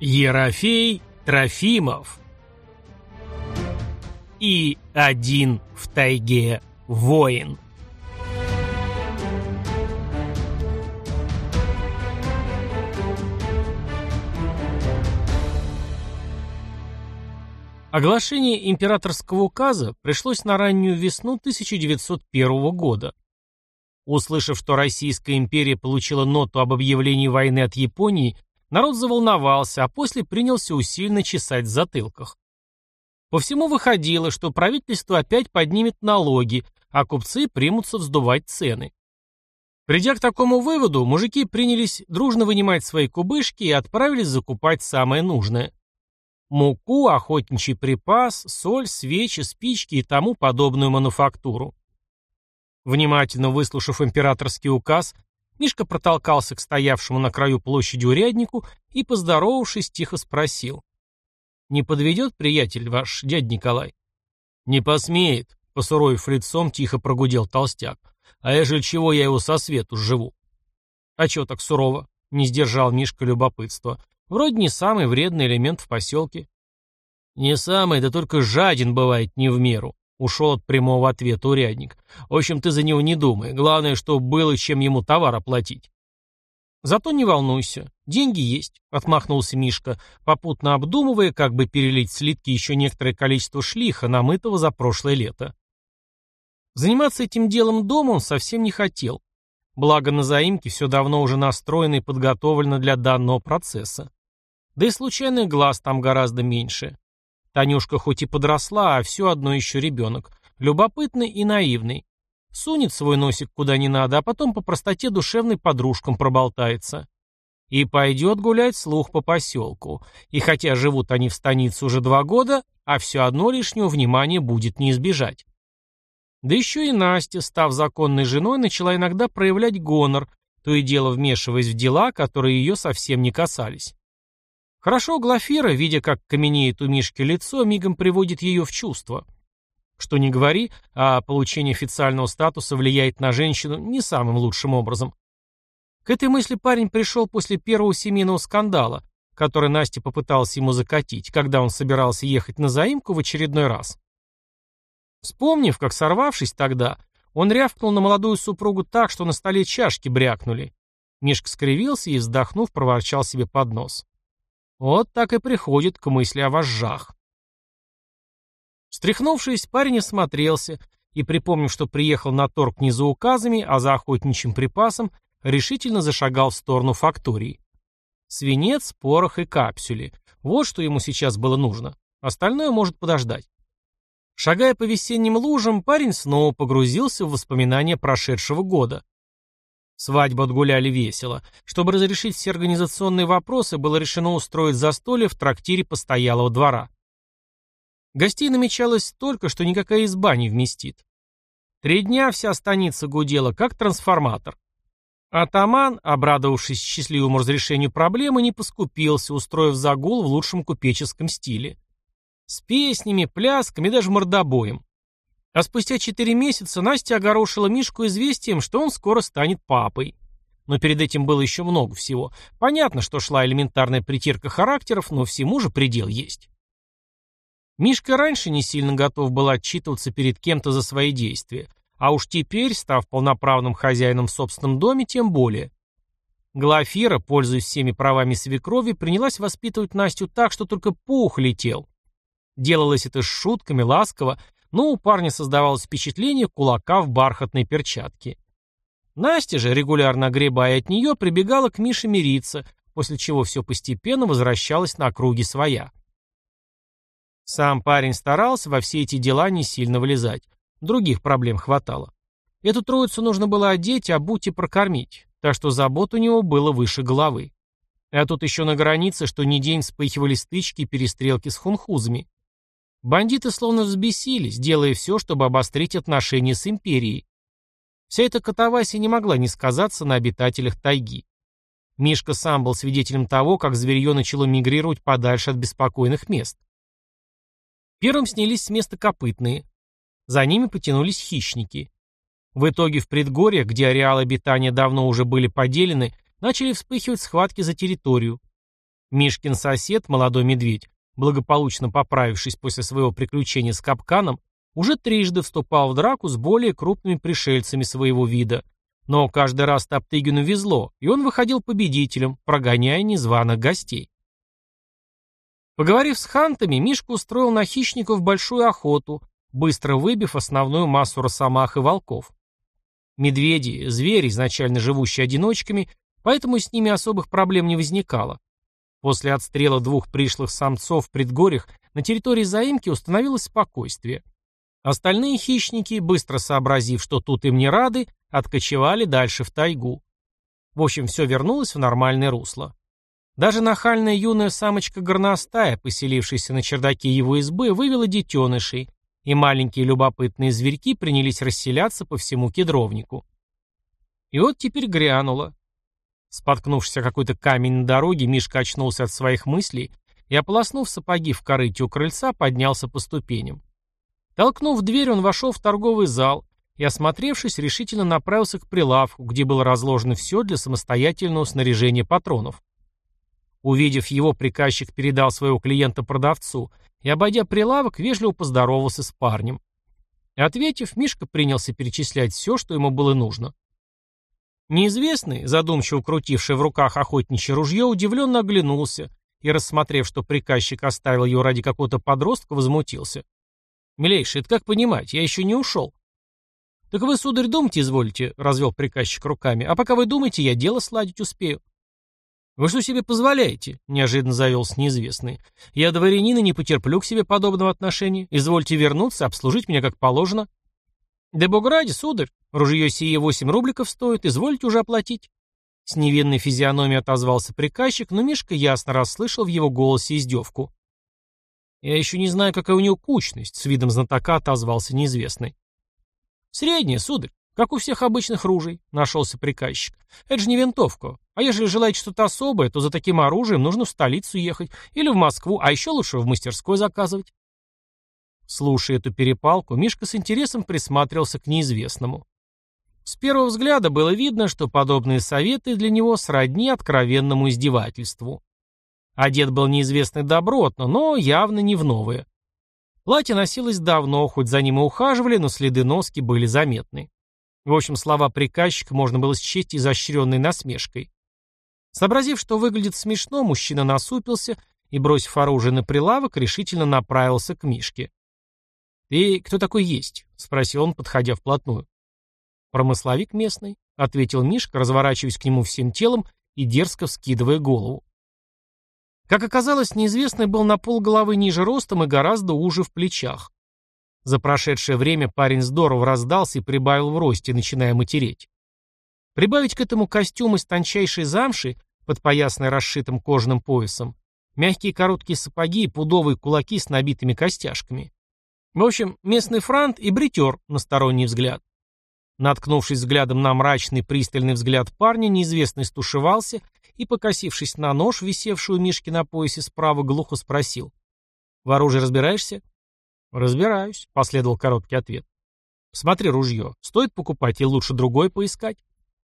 Ерофей Трофимов и один в тайге воин. Оглашение императорского указа пришлось на раннюю весну 1901 года. Услышав, что Российская империя получила ноту об объявлении войны от Японии, народ заволновался, а после принялся усиленно чесать в затылках. По всему выходило, что правительство опять поднимет налоги, а купцы примутся вздувать цены. Придя к такому выводу, мужики принялись дружно вынимать свои кубышки и отправились закупать самое нужное. Муку, охотничий припас, соль, свечи, спички и тому подобную мануфактуру. Внимательно выслушав императорский указ, Мишка протолкался к стоявшему на краю площади уряднику и, поздоровавшись, тихо спросил: «Не подведет приятель ваш, дядя Николай?» «Не посмеет», — посуровив лицом, тихо прогудел толстяк. «А ежели чего, я его со свету сживу». «А чё так сурово?» — не сдержал Мишка любопытства. «Вроде не самый вредный элемент в поселке». «Не самый, да только жаден бывает не в меру», — ушел от прямого ответа урядник. «В общем, ты за него не думай. Главное, чтобы было чем ему товар оплатить». «Зато не волнуйся. Деньги есть», — отмахнулся Мишка, попутно обдумывая, как бы перелить в слитки еще некоторое количество шлиха, намытого за прошлое лето. Заниматься этим делом дома он совсем не хотел. Благо на заимке все давно уже настроено и подготовлено для данного процесса. Да и случайных глаз там гораздо меньше. Танюшка хоть и подросла, а все одно еще ребенок. Любопытный и наивный. Сунет свой носик куда не надо, а потом по простоте душевной подружкам проболтается. И пойдет гулять слух по поселку. И хотя живут они в станице уже 2 года, а все одно лишнего внимания будет не избежать. Да еще и Настя, став законной женой, начала иногда проявлять гонор, то и дело вмешиваясь в дела, которые ее совсем не касались. Хорошо Глафира, видя, как каменеет у Мишки лицо, мигом приводит ее в чувство. Что ни говори, а получение официального статуса влияет на женщину не самым лучшим образом. К этой мысли парень пришел после первого семейного скандала, который Настя попыталась ему закатить, когда он собирался ехать на заимку в очередной раз. Вспомнив, как сорвавшись тогда, он рявкнул на молодую супругу так, что на столе чашки брякнули. Мишка скривился и, вздохнув, проворчал себе под нос. Вот так и приходит к мысли о вожжах. Встряхнувшись, парень осмотрелся и, припомнив, что приехал на торг не за указами, а за охотничьим припасом, решительно зашагал в сторону фактории. Свинец, порох и капсюли. Вот что ему сейчас было нужно. Остальное может подождать. Шагая по весенним лужам, парень снова погрузился в воспоминания прошедшего года. Свадьбу отгуляли весело. Чтобы разрешить все организационные вопросы, было решено устроить застолье в трактире постоялого двора. Гостей намечалось столько, что никакая изба не вместит. 3 дня вся станица гудела, как трансформатор. Атаман, обрадовавшись счастливому разрешению проблемы, не поскупился, устроив загул в лучшем купеческом стиле. С песнями, плясками, даже мордобоем. А спустя 4 месяца Настя огорошила Мишку известием, что он скоро станет папой. Но перед этим было еще много всего. Понятно, что шла элементарная притирка характеров, но всему же предел есть. Мишка раньше не сильно готов был отчитываться перед кем-то за свои действия, а уж теперь, став полноправным хозяином в собственном доме, тем более. Глафира, пользуясь всеми правами свекрови, принялась воспитывать Настю так, что только пух летел. Делалось это с шутками, ласково, но у парня создавалось впечатление кулака в бархатной перчатке. Настя же, регулярно огребая от нее, прибегала к Мише мириться, после чего все постепенно возвращалось на круги своя. Сам парень старался во все эти дела не сильно влезать. Других проблем хватало. Эту троицу нужно было одеть, обуть и прокормить, так что забот у него было выше головы. А тут еще на границе, что ни день вспыхивали стычки и перестрелки с хунхузами. Бандиты словно взбесились, делая все, чтобы обострить отношения с империей. Вся эта катавасия не могла не сказаться на обитателях тайги. Мишка сам был свидетелем того, как зверье начало мигрировать подальше от беспокойных мест. Первым снялись с места копытные. За ними потянулись хищники. В итоге в предгорьях, где ареалы обитания давно уже были поделены, начали вспыхивать схватки за территорию. Мишкин сосед, молодой медведь, благополучно поправившись после своего приключения с капканом, уже трижды вступал в драку с более крупными пришельцами своего вида. Но каждый раз Топтыгину везло, и он выходил победителем, прогоняя незваных гостей. Поговорив с хантами, Мишка устроил на хищников большую охоту, быстро выбив основную массу росомах и волков. Медведи – звери, изначально живущие одиночками, поэтому с ними особых проблем не возникало. После отстрела 2 пришлых самцов в предгорьях на территории заимки установилось спокойствие. Остальные хищники, быстро сообразив, что тут им не рады, откочевали дальше в тайгу. В общем, все вернулось в нормальное русло. Даже нахальная юная самочка-горностая, поселившаяся на чердаке его избы, вывела детенышей, и маленькие любопытные зверьки принялись расселяться по всему кедровнику. И вот теперь грянуло. Споткнувшись о какой-то камень на дороге, Мишка очнулся от своих мыслей и, ополоснув сапоги в корыте у крыльца, поднялся по ступеням. Толкнув дверь, он вошел в торговый зал и, осмотревшись, решительно направился к прилавку, где было разложено все для самостоятельного снаряжения патронов. Увидев его, приказчик передал своего клиента продавцу и, обойдя прилавок, вежливо поздоровался с парнем. Ответив, Мишка принялся перечислять все, что ему было нужно. Неизвестный, задумчиво крутивший в руках охотничье ружье, удивленно оглянулся и, рассмотрев, что приказчик оставил его ради какого-то подростка, возмутился. «Милейший, это как понимать, я еще не ушел». «Так вы, сударь, думать изволите», — развел приказчик руками, «а пока вы думаете, я дело сладить успею». «Вы что себе позволяете?» — неожиданно завелся неизвестный. «Я дворянин и не потерплю к себе подобного отношения. Извольте вернуться, обслужить меня как положено». «Да бог ради, сударь, ружье сие 8 рубликов стоит, извольте уже оплатить». С невинной физиономией отозвался приказчик, но Мишка ясно расслышал в его голосе издевку. «Я еще не знаю, какая у него кучность», — с видом знатока отозвался неизвестный. «Средняя, сударь. Как у всех обычных ружей», — нашелся приказчик. «Это же не винтовка. А если желаете что-то особое, то за таким оружием нужно в столицу ехать или в Москву, а еще лучше в мастерской заказывать». Слушая эту перепалку, Мишка с интересом присматривался к неизвестному. С первого взгляда было видно, что подобные советы для него сродни откровенному издевательству. Одет был неизвестный добротно, но явно не в новое. Платье носилось давно, хоть за ним и ухаживали, но следы носки были заметны. В общем, слова приказчика можно было счесть изощренной насмешкой. Сообразив, что выглядит смешно, мужчина насупился и, бросив оружие на прилавок, решительно направился к Мишке. «Ты кто такой есть?» — спросил он, подходя вплотную. «Промысловик местный», — ответил Мишка, разворачиваясь к нему всем телом и дерзко вскидывая голову. Как оказалось, неизвестный был на полголовы ниже ростом и гораздо уже в плечах. За прошедшее время парень здорово раздался и прибавил в росте, начиная матереть. Прибавить к этому костюм из тончайшей замши, подпоясанный расшитым кожаным поясом, мягкие короткие сапоги и пудовые кулаки с набитыми костяшками. В общем, местный франт и бритер на сторонний взгляд. Наткнувшись взглядом на мрачный пристальный взгляд парня, неизвестный стушевался и, покосившись на нож, висевший у Мишки на поясе справа, глухо спросил. «В оружии разбираешься?» «Разбираюсь», — последовал короткий ответ. «Смотри ружье. Стоит покупать или лучше другое поискать?»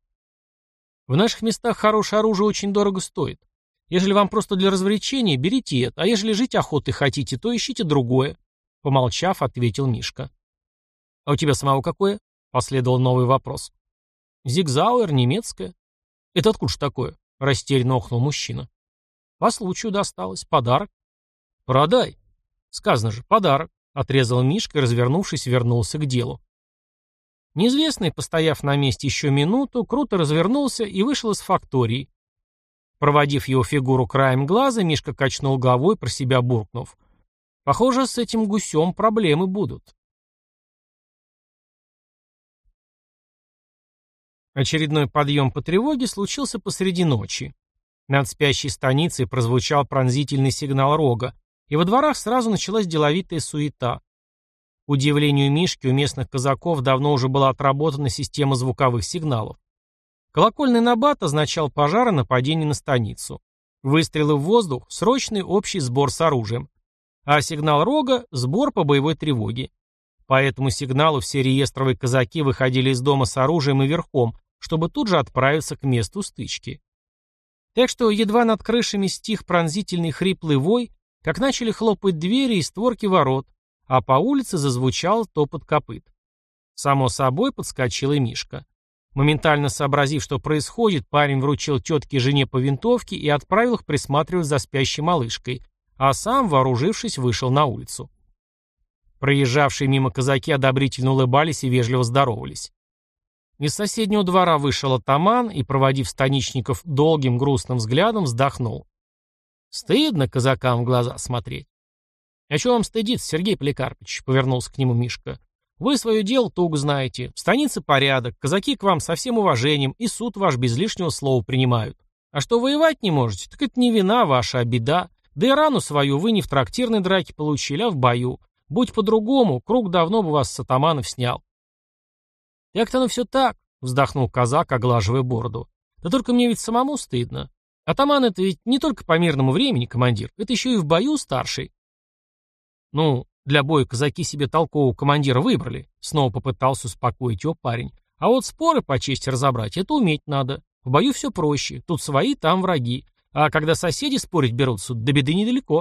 «В наших местах хорошее оружие очень дорого стоит. Ежели вам просто для развлечения, берите это, а ежели жить охотой хотите, то ищите другое», — помолчав, ответил Мишка. «А у тебя самого какое?» — последовал новый вопрос. «Зигзауэр, немецкое». «Это откуда ж такое?» — растерянно охнул мужчина. «По случаю досталось. Подарок». «Продай». «Сказано же, подарок», — отрезал Мишка и, развернувшись, вернулся к делу. Неизвестный, постояв на месте еще минуту, круто развернулся и вышел из фактории. Проводив его фигуру краем глаза, Мишка качнул головой, про себя буркнув. «Похоже, с этим гусем проблемы будут». Очередной подъем по тревоге случился посреди ночи. Над спящей станицей прозвучал пронзительный сигнал рога, и во дворах сразу началась деловитая суета. К удивлению Мишки, у местных казаков давно уже была отработана система звуковых сигналов. Колокольный набат означал пожар и нападение на станицу. Выстрелы в воздух – срочный общий сбор с оружием. А сигнал рога – сбор по боевой тревоге. По этому сигналу все реестровые казаки выходили из дома с оружием и верхом, чтобы тут же отправиться к месту стычки. Так что едва над крышами стих пронзительный хриплый вой, как начали хлопать двери и створки ворот, а по улице зазвучал топот копыт. Само собой подскочил и Мишка. Моментально сообразив, что происходит, парень вручил тетке и жене по винтовке и отправил их присматривать за спящей малышкой, а сам, вооружившись, вышел на улицу. Проезжавшие мимо казаки одобрительно улыбались и вежливо здоровались. Из соседнего двора вышел атаман и, проводив станичников долгим грустным взглядом, вздохнул. Стыдно казакам в глаза смотреть. — А чего вам стыдиться, Сергей Поликарпович? — повернулся к нему Мишка. — Вы свое дело туго знаете. В станице порядок, казаки к вам со всем уважением, и суд ваш без лишнего слова принимают. А что воевать не можете, так это не вина ваша, а беда. Да и рану свою вы не в трактирной драке получили, а в бою. Будь по-другому, круг давно бы вас с атаманов снял. — Так-то оно все так, — вздохнул казак, оглаживая бороду. — Да только мне ведь самому стыдно. Атаман — это ведь не только по мирному времени командир, это еще и в бою старший. — Ну, для боя казаки себе толкового командира выбрали, — снова попытался успокоить его парень. — А вот споры по чести разобрать — это уметь надо. В бою все проще, тут свои, там враги. А когда соседи спорить берутся, до беды недалеко.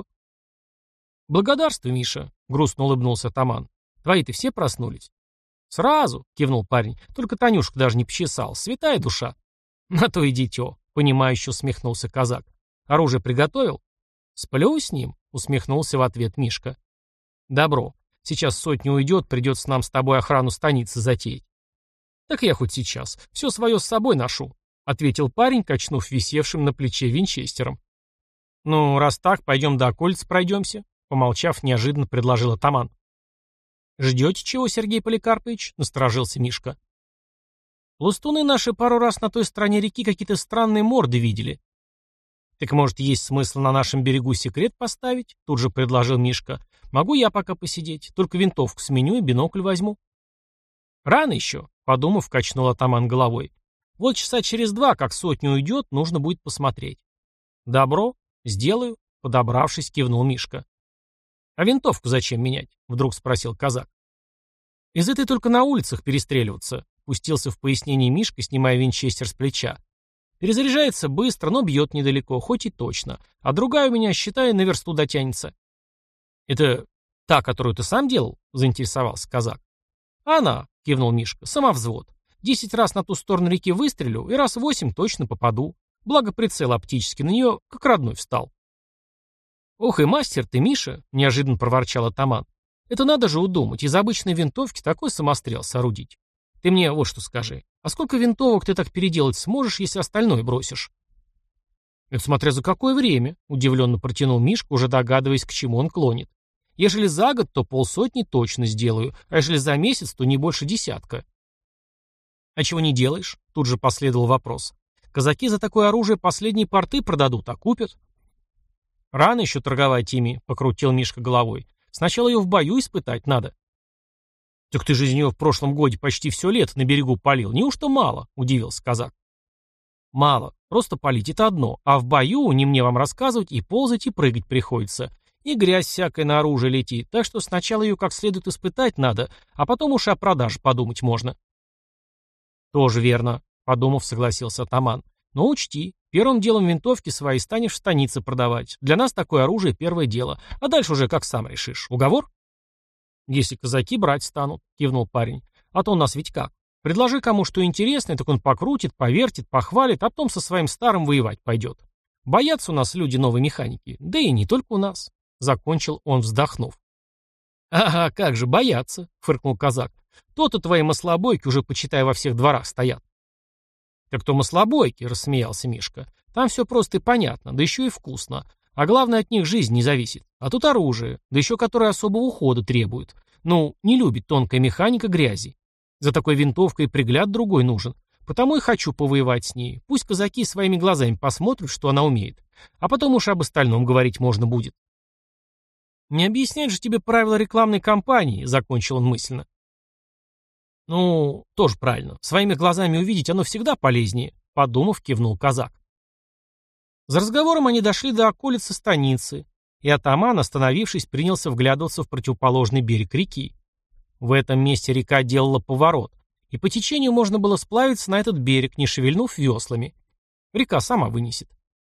— Благодарствуй, Миша, — грустно улыбнулся атаман. — Твои-то все проснулись? — Сразу, — кивнул парень, — только Танюшка даже не почесал, святая душа. — На то и дитё, — понимающе усмехнулся казак. — Оружие приготовил? — Сплю с ним, — усмехнулся в ответ Мишка. — Добро. Сейчас сотня уйдет, придется нам с тобой охрану станицы затеять. — Так я хоть сейчас. Все свое с собой ношу, — ответил парень, качнув висевшим на плече винчестером. — Ну, раз так, пойдем до околицы пройдемся, — помолчав, неожиданно предложил атаман. — Ждете чего, Сергей Поликарпович? — насторожился Мишка. — Лустуны наши пару раз на той стороне реки какие-то странные морды видели. — Так, может, есть смысл на нашем берегу секрет поставить? — тут же предложил Мишка. — Могу я пока посидеть, только винтовку сменю и бинокль возьму. — Рано еще, — подумав, качнул атаман головой. — Вот часа через 2, как сотня уйдет, нужно будет посмотреть. — Добро, сделаю, — подобравшись, кивнул Мишка. — А винтовку зачем менять? — вдруг спросил казак. — Из этой только на улицах перестреливаться, — пустился в пояснение Мишка, снимая винчестер с плеча. Перезаряжается быстро, но бьет недалеко, хоть и точно. А другая у меня, считай, на версту дотянется. — Это та, которую ты сам делал? — заинтересовался казак. — Она, — кивнул Мишка, — самовзвод. 10 раз на ту сторону реки выстрелю, и раз 8 точно попаду. Благо прицел оптический на нее, как родной, встал. — Ох и мастер ты, Миша, — неожиданно проворчал атаман. — Это надо же удумать, из обычной винтовки такой самострел соорудить. Ты мне вот что скажи. А сколько винтовок ты так переделать сможешь, если остальное бросишь? — Это смотря за какое время, — удивленно протянул Мишка, уже догадываясь, к чему он клонит. — Ежели за год, то 50 точно сделаю, а ежели за месяц, то не больше 10. — А чего не делаешь? — тут же последовал вопрос. — Казаки за такое оружие последние порты продадут, а купят. — Рано еще торговать ими, — покрутил Мишка головой. — Сначала ее в бою испытать надо. — Так ты же из нее в прошлом годе почти все лето на берегу палил. Неужто мало? — удивился казак. — Мало. Просто палить — это одно. А в бою, не мне вам рассказывать, и ползать, и прыгать приходится. И грязь всякая на оружие летит. Так что сначала ее как следует испытать надо, а потом уж о продаже подумать можно. — Тоже верно, — подумав, согласился атаман. — Но учти, первым делом винтовки свои станешь в станице продавать. Для нас такое оружие — первое дело. А дальше уже как сам решишь. Уговор? — Если казаки брать станут, — кивнул парень. — А то у нас ведь как? Предложи кому что интересное, так он покрутит, повертит, похвалит, а потом со своим старым воевать пойдет. Боятся у нас люди новой механики, да и не только у нас. Закончил он, вздохнув. — Ага, как же боятся, — фыркнул казак. — То-то твои маслобойки уже, почитай, во всех дворах стоят. — Так то маслобойки, — рассмеялся Мишка. — Там все просто и понятно, да еще и вкусно. А главное, от них жизнь не зависит. А тут оружие, да еще которое особого ухода требует. Ну, не любит тонкая механика грязи. За такой винтовкой и пригляд другой нужен. Потому и хочу повоевать с ней. Пусть казаки своими глазами посмотрят, что она умеет. А потом уж об остальном говорить можно будет. «Не объяснять же тебе правила рекламной кампании», — закончил он мысленно. «Ну, тоже правильно. Своими глазами увидеть оно всегда полезнее», — подумав, кивнул казак. За разговором они дошли до околицы станицы, и атаман, остановившись, принялся вглядываться в противоположный берег реки. В этом месте река делала поворот, и по течению можно было сплавиться на этот берег, не шевельнув веслами. Река сама вынесет.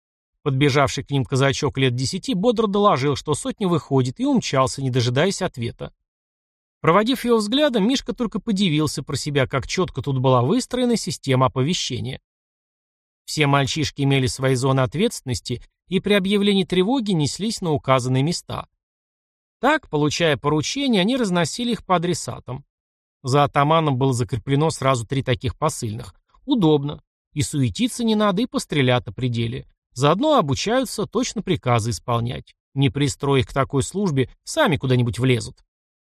Подбежавший к ним казачок лет 10 бодро доложил, что сотня выходит, и умчался, не дожидаясь ответа. Проводив его взглядом, Мишка только подивился про себя, как четко тут была выстроена система оповещения. Все мальчишки имели свои зоны ответственности и при объявлении тревоги неслись на указанные места. Так, получая поручения, они разносили их по адресатам. За атаманом было закреплено сразу 3 таких посыльных. Удобно. И суетиться не надо, и пострелят о пределе. Заодно обучаются точно приказы исполнять. Не пристрой их к такой службе, сами куда-нибудь влезут.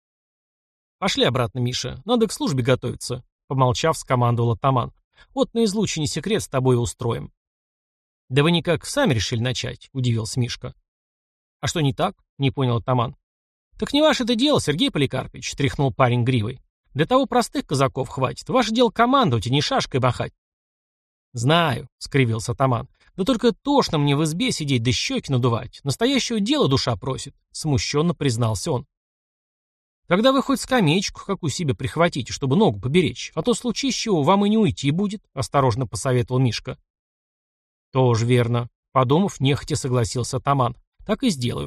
«Пошли обратно, Миша. Надо к службе готовиться», — помолчав, скомандовал атаман. «Вот на излучине секрет с тобой устроим». «Да вы никак сами решили начать», — удивился Мишка. «А что не так?» — не понял атаман. «Так не ваше это дело, Сергей Поликарпович», — тряхнул парень гривой. «Для того простых казаков хватит. Ваше дело командовать, а не шашкой махать». «Знаю», — скривился атаман. «Да только тошно мне в избе сидеть да щеки надувать. Настоящего дела душа просит», — смущенно признался он. «Тогда вы хоть скамеечку какую себе прихватите, чтобы ногу поберечь, а то случись чего вам и не уйти будет», — осторожно посоветовал Мишка. «Тоже верно», — подумав, нехотя согласился атаман. «Так и сделаю».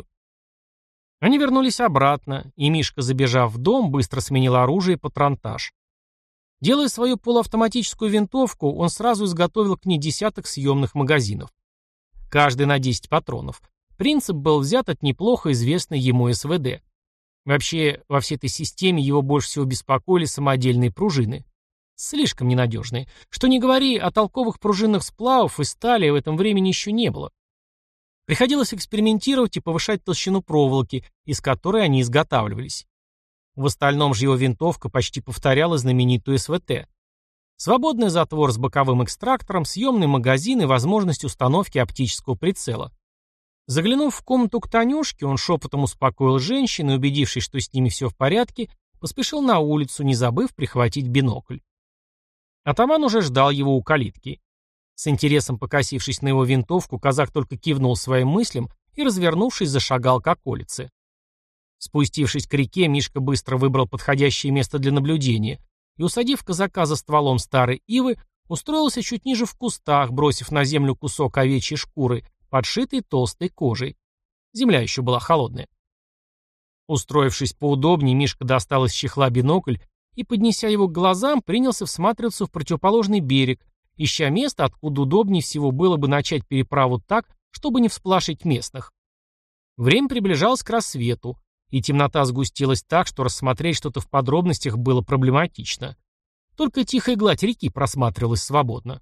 Они вернулись обратно, и Мишка, забежав в дом, быстро сменил оружие и патронтаж. Делая свою полуавтоматическую винтовку, он сразу изготовил к ней десяток съемных магазинов. Каждый на 10 патронов. Принцип был взят от неплохо известной ему СВД. Вообще, во всей этой системе его больше всего беспокоили самодельные пружины. Слишком ненадежные. Что ни говори, а толковых пружинных сплавов и стали в этом времени еще не было. Приходилось экспериментировать и повышать толщину проволоки, из которой они изготавливались. В остальном же его винтовка почти повторяла знаменитую СВТ. Свободный затвор с боковым экстрактором, съемный магазин и возможность установки оптического прицела. Заглянув в комнату к Танюшке, он шепотом успокоил женщин и, убедившись, что с ними все в порядке, поспешил на улицу, не забыв прихватить бинокль. Атаман уже ждал его у калитки. С интересом покосившись на его винтовку, казак только кивнул своим мыслям и, развернувшись, зашагал к околице. Спустившись к реке, Мишка быстро выбрал подходящее место для наблюдения и, усадив казака за стволом старой ивы, устроился чуть ниже в кустах, бросив на землю кусок овечьей шкуры, подшитой толстой кожей. Земля еще была холодная. Устроившись поудобнее, Мишка достал из чехла бинокль и, поднеся его к глазам, принялся всматриваться в противоположный берег, ища место, откуда удобнее всего было бы начать переправу так, чтобы не всполошить местных. Время приближалось к рассвету, и темнота сгустилась так, что рассмотреть что-то в подробностях было проблематично. Только тихая гладь реки просматривалась свободно.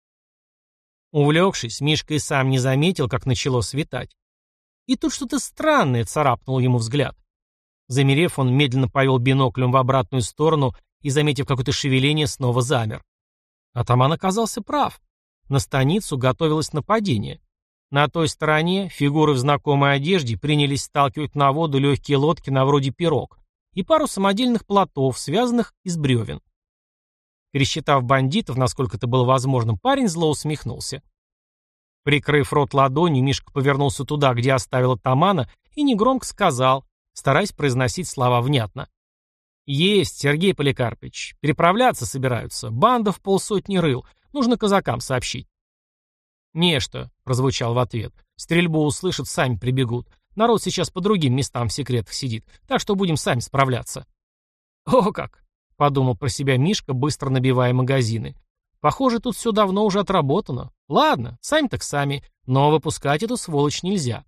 Увлекшись, Мишка и сам не заметил, как начало светать. И тут что-то странное царапнуло ему взгляд. Замерев, он медленно повел биноклем в обратную сторону и, заметив какое-то шевеление, снова замер. Атаман оказался прав. На станицу готовилось нападение. На той стороне фигуры в знакомой одежде принялись сталкивать на воду легкие лодки на вроде пирог и пару самодельных плотов, связанных из бревен. Пересчитав бандитов, насколько это было возможным, парень зло усмехнулся. Прикрыв рот ладонью, Мишка повернулся туда, где оставил атамана, и негромко сказал, стараясь произносить слова внятно. «Есть, Сергей Поликарпович. Переправляться собираются. Банда в 50 рыл. Нужно казакам сообщить». «Нечто», — прозвучал в ответ. «Стрельбу услышат, сами прибегут. Народ сейчас по другим местам в секретах сидит, так что будем сами справляться». «О как!» — подумал про себя Мишка, быстро набивая магазины. «Похоже, тут все давно уже отработано. Ладно, сами так сами, но выпускать эту сволочь нельзя».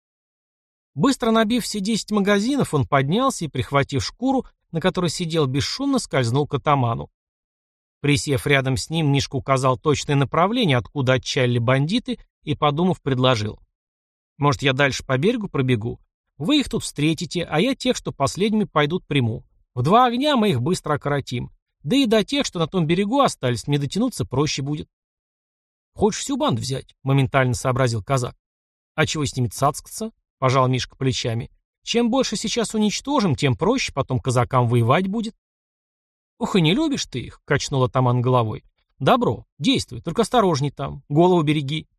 Быстро набив все 10 магазинов, он поднялся и, прихватив шкуру, на которой сидел, бесшумно скользнул к атаману. Присев рядом с ним, Мишка указал точное направление, откуда отчалили бандиты, и, подумав, предложил. «Может, я дальше по берегу пробегу? Вы их тут встретите, а я тех, что последними пойдут, приму. В 2 огня мы их быстро окоротим. Да и до тех, что на том берегу остались, мне дотянуться проще будет». «Хочешь всю банду взять?» — моментально сообразил казак. «А чего с ними цацкаться?» — пожал Мишка плечами. «Чем больше сейчас уничтожим, тем проще потом казакам воевать будет». «Ух, и не любишь ты их», — качнул атаман головой. «Добро, действуй, только осторожней там, голову береги».